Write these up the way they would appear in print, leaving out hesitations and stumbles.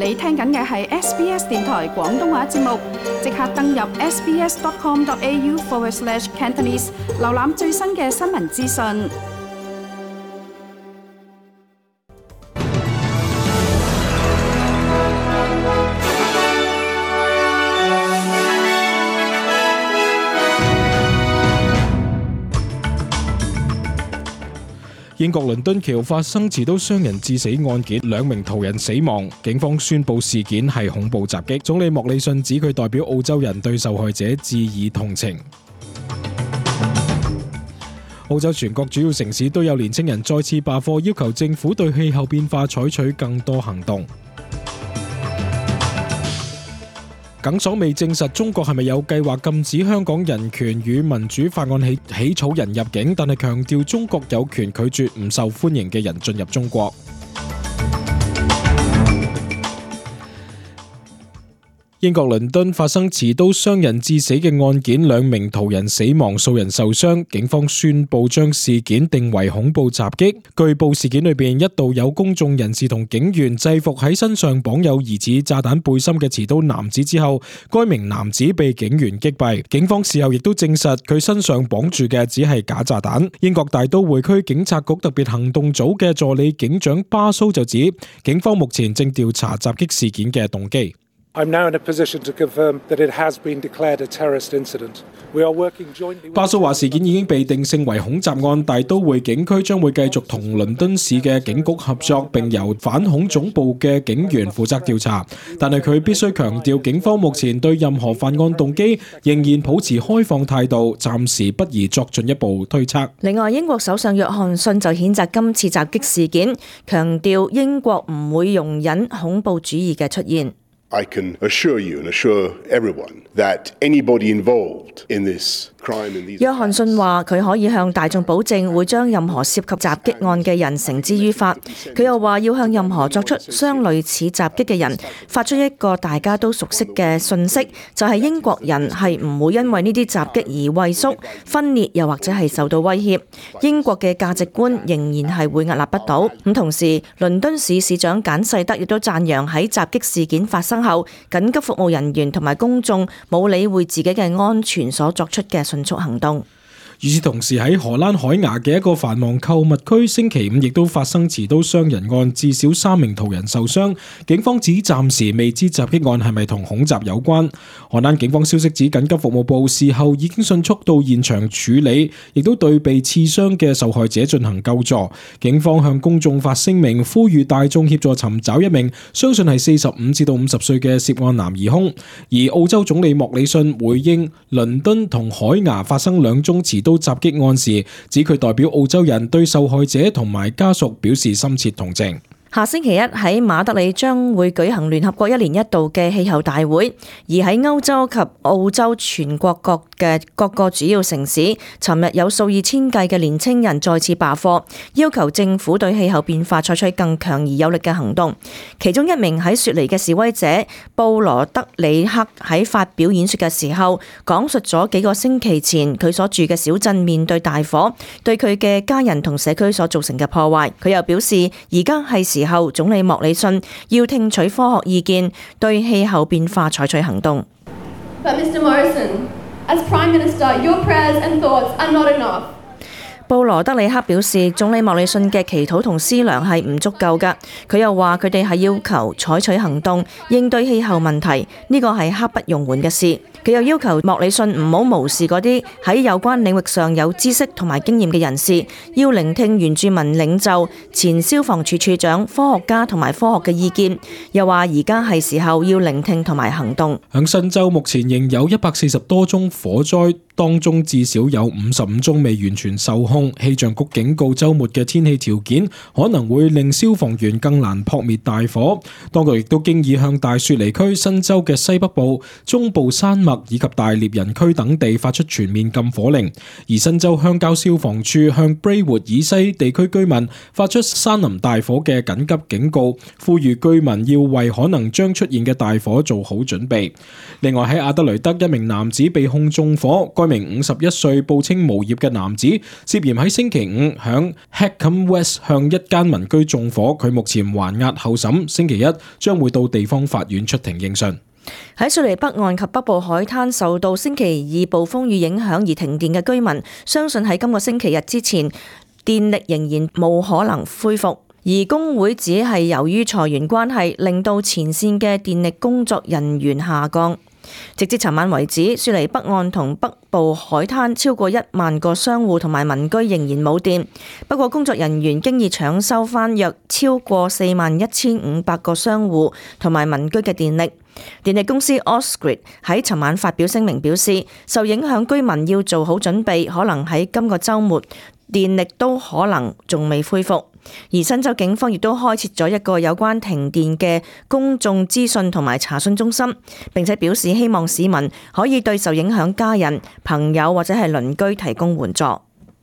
你聽緊嘅係 SBS 電台廣東話節目，即刻登入 sbs.com.au/Cantonese 瀏覽最新嘅新聞資訊。 英國倫敦橋發生持刀傷人致死案件，2名途人死亡。警方宣布事件係恐怖襲擊。總理莫里遜指佢代表澳洲人對受害者致以同情。澳洲全國主要城市都有年青人再次罷課，要求政府對氣候變化採取更多行動。耿爽未證實中國係咪有計劃禁止香港人權與民主法案起草人入境，但係強調中國有權拒絕唔受歡迎嘅人進入中國。英國倫敦發生持刀傷人致死嘅案件，2名途人死亡，數人受傷。警方宣布將事件定為恐怖襲擊。據報事件裏邊一度有公眾人士同警員制服喺身上綁有疑似炸彈背心嘅持刀男子之後，該名男子被警員擊斃。警方事後亦都證實佢身上綁住嘅只係假炸彈。英國大都會區警察局特別行動組嘅助理警長巴蘇就指，警方目前正調查襲擊事件嘅動機。 I'm now in a position to confirm that it has been declared a terrorist incident. We are working jointly. 巴蘇話事件已經被定性為恐襲案，大都會警區將會繼續同倫敦市嘅警局合作，並由反恐總部嘅警員負責調查。但係佢必須強調，警方目前對任何犯案動機仍然保持開放態度，暫時不宜作進一步推測。 另外，英國首相約翰遜就譴責今次襲擊事件，強調英國唔會容忍恐怖主義嘅出現。 I can assure you and assure everyone that anybody involved in this crime in these 約翰遜話佢可以向大眾保證會將任何涉及襲擊案嘅人繩之於法。佢又話要向任何作出相類似襲擊嘅人發出一個大家都熟悉嘅訊息，就係英國人係唔會因為呢啲襲擊而畏縮、分裂，又或者係受到威脅。英國嘅價值觀仍然係會屹立不倒。咁同時，倫敦市市長簡世德亦都讚揚喺襲擊事件發生後，緊急服務人員同埋公眾冇理會自己嘅安全所作出嘅迅速行動。 與此同時，喺荷蘭海牙嘅一個繁忙購物區，星期五亦都發生持刀傷人案，至少3名途人受傷。警方指暫時未知襲擊案係咪同恐襲有關。荷蘭警方消息指，緊急服務部事後已經迅速到現場處理，亦都對被刺傷嘅受害者進行救助。警方向公眾發聲明，呼籲大眾協助尋找一名相信係45至到50歲嘅涉案男疑兇。而澳洲總理莫里遜回應倫敦同海牙發生2宗持刀襲擊案時，指佢代表澳洲人對受害者同埋家屬表示深切同情。 下星期一喺馬德里將會舉行聯合國1年1度嘅氣候大會，而喺歐洲及澳洲全國各個主要城市，尋日有數以千計嘅年青人再次罷課，要求政府對氣候變化採取更強而有力嘅行動。其中一名喺雪梨嘅示威者布羅德里克喺發表演說嘅時候，講述咗幾個星期前佢所住嘅小鎮面對大火對佢嘅家人同社區所造成嘅破壞。佢又表示，而家係時候總理莫里遜要聽取科學意見，對氣候變化採取行動。 But Mr. Morrison, as Prime Minister, your prayers and thoughts are not enough. 布羅德里克表示，總理莫里遜嘅祈禱同思量係唔足夠㗎。佢又話佢哋係要求採取行動應對氣候問題，呢個係刻不容緩嘅事。佢又要求莫里遜唔好無視嗰啲喺有關領域上有知識同埋經驗嘅人士，要聆聽原住民領袖、前消防處處長、科學家同埋科學嘅意見。又話而家係時候要聆聽同埋行動。 響新州目前仍有140多宗火災，當中至少有55宗未完全受控。氣象局警告週末嘅天氣條件可能會令消防員更難撲滅大火。當局亦都經已向大雪梨區、新州嘅西北部、中部山脈以及大獵人區等地發出全面禁火令，而新州鄉郊消防處向 Braidwood 以西地區居民發出山林大火嘅緊急警告，呼籲居民要為可能將出現嘅大火做好準備。另外喺阿德雷德，一名男子被控縱火，該名51歲報稱無業嘅男子涉嫌喺星期五響 Hackham West 向一間民居縱火，佢目前還押候審，星期一將會到地方法院出庭應訊。 喺雪梨北岸及北部海灘受到星期二暴風雨影響而停電嘅居民，相信喺今個星期日之前，電力仍然冇可能恢復。而工會只係由於裁員關係，令到前線嘅電力工作人員下降。直至尋晚為止，雪梨北岸同北部海灘超過1萬個商戶同埋民居仍然冇電。不過工作人員經已搶修返約超過41,500個商戶同埋民居嘅電力。電力公司 Ausgrid 喺尋晚發表聲明表示，受影響居民要做好準備，可能喺今個週末電力都可能仲未恢復。而新州警方亦都開設咗一個有關停電嘅公眾資訊同埋查詢中心，並且表示希望市民可以對受影響家人、朋友或者係鄰居提供援助。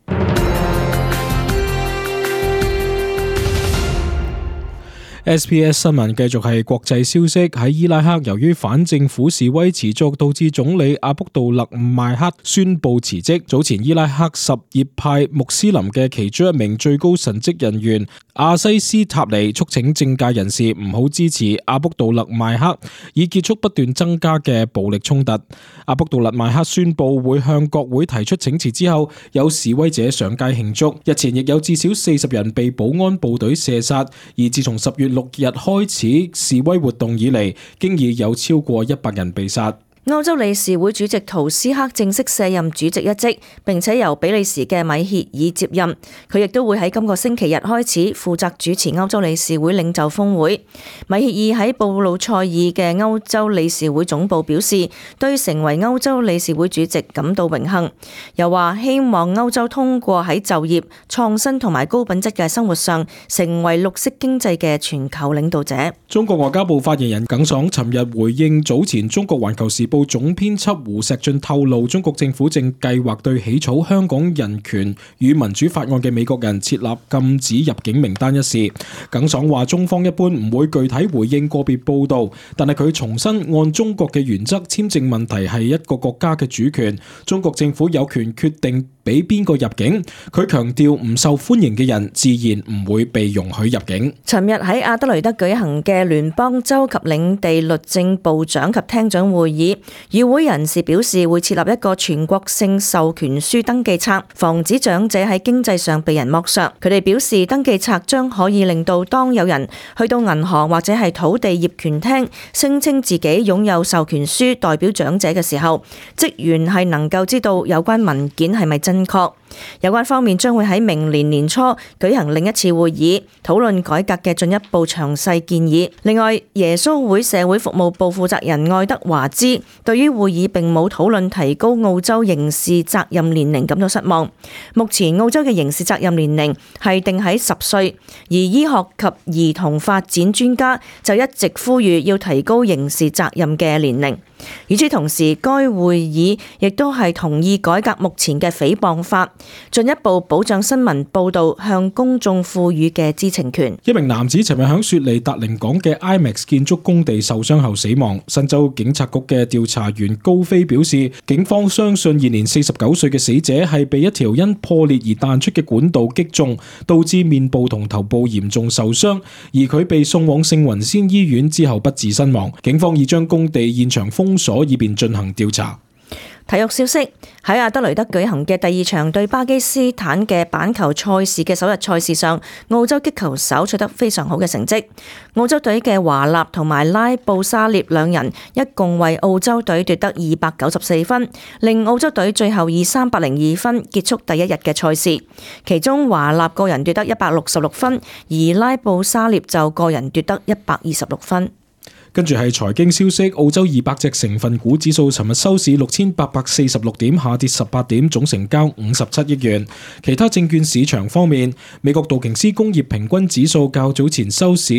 SBS 新聞繼續係國際消息，喺伊拉克由於反政府示威持續，導致總理阿卜杜勒邁克宣布辭職。早前伊拉克什葉派穆斯林嘅其中一名最高神職人員阿西斯塔尼促請政界人士唔好支持阿卜杜勒邁克，以結束不斷增加嘅暴力衝突。阿卜杜勒邁克宣布會向國會提出請辭之後，有示威者上街慶祝。日前亦有至少40人被保安部隊射殺，而自從10月6日開始示威活動以嚟，經已有超過100人被殺。 歐洲理事會主席圖斯克正式卸任主席一職，並且由比利時嘅米歇爾接任。佢亦都會喺今個星期日開始負責主持歐洲理事會領袖峰會。米歇爾喺布魯塞爾嘅歐洲理事會總部表示，對成為歐洲理事會主席感到榮幸，又話希望歐洲通過喺就業、創新同埋高品質嘅生活上，成為綠色經濟嘅全球領導者。 中國外交部發言人耿爽尋日回應早前中國環球時報總編輯胡錫進透露，中國政府正計劃對起草香港人權與民主法案嘅美國人設立禁止入境名單一事。耿爽話，中方一般唔會具體回應個別報道，但係佢重申，按中國嘅原則，簽證問題係一個國家嘅主權，中國政府有權決定俾邊個入境。佢強調，唔受歡迎嘅人自然唔會被容許入境。 尋日喺阿德雷德舉行嘅聯邦州及領地律政部長及廳長會議，與會人士表示會設立一個全國性授權書登記冊，防止長者喺經濟上被人剝削。佢哋表示，登記冊將可以令到當有人去到銀行或者係土地業權廳聲稱自己擁有授權書代表長者嘅時候，職員係能夠知道有關文件係咪真確。有關方面將會喺明年年初舉行另一次會議，討論改革嘅進一步詳細建議。另外，耶穌會社會服務部負責人愛德華茲對於會議並冇討論提高澳洲刑事責任年齡感到失望。目前澳洲嘅刑事責任年齡係定喺10歲，而醫學及兒童發展專家就一直呼籲要提高刑事責任嘅年齡。與此同時，該會議亦都係同意改革目前嘅誹謗法，進一步保障新聞報導向公眾賦予嘅知情權。 一名男子尋日響雪梨達靈港嘅 IMAX 建築工地受傷後死亡。新州警察局嘅調查員高飛表示，警方相信現年49歲嘅死者係被一條因破裂而彈出嘅管道擊中，導致面部同頭部嚴重受傷，而佢被送往聖雲仙醫院之後不治身亡。警方已將工地現場封鎖以便進行調查。 體育消息，喺阿德雷德舉行嘅第2場對巴基斯坦嘅板球賽事嘅首日賽事上，澳洲擊球手取得非常好嘅成績。澳洲隊嘅華納同埋拉布沙列兩人一共為澳洲隊奪得294分，令澳洲隊最後以302分結束第一日嘅賽事。其中華納個人奪得166分，而拉布沙列就個人奪得126分。 跟住係財經消息，澳洲200隻成分股指數尋日收市6846點，下跌18點，總成交57億元。其他證券市場方面，美國道瓊斯工業平均指數較早前收市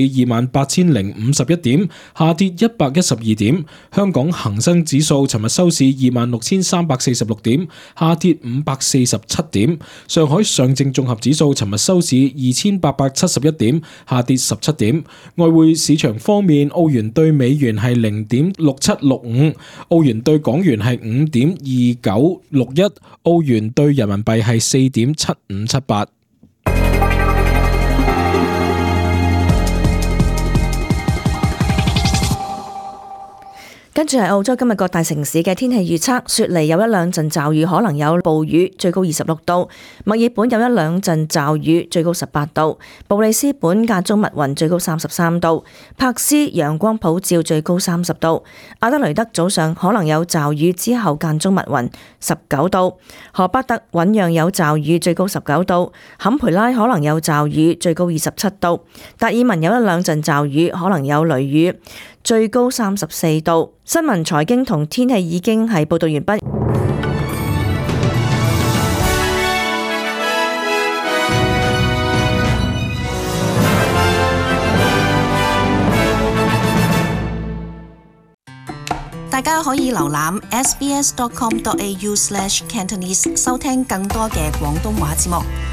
28051點，下跌112點。香港恒生指數尋日收市26346點，下跌547點。上海上證綜合指數尋日收市2871點，下跌17點。外匯市場方面，澳元對對美元係0.6765，澳元對港元係5.2961，澳元對人民幣係4.7578。 跟住係澳洲今日各大城市嘅天氣預測，雪梨有一兩陣驟雨，可能有暴雨，最高26度；墨爾本有一兩陣驟雨，最高18度；布里斯本間中密雲，最高33度；珀斯陽光普照，最高30度；阿德雷德早上可能有驟雨，之後間中密雲，19度；荷巴特醞釀有驟雨，最高19度；坎培拉可能有驟雨，最高27度；達爾文有一兩陣驟雨，可能有雷雨，最高34度。新聞、財經同天氣已經係報道完畢。 大家可以瀏覽 sbs.com.au/cantonese 收聽更多嘅廣東話節目。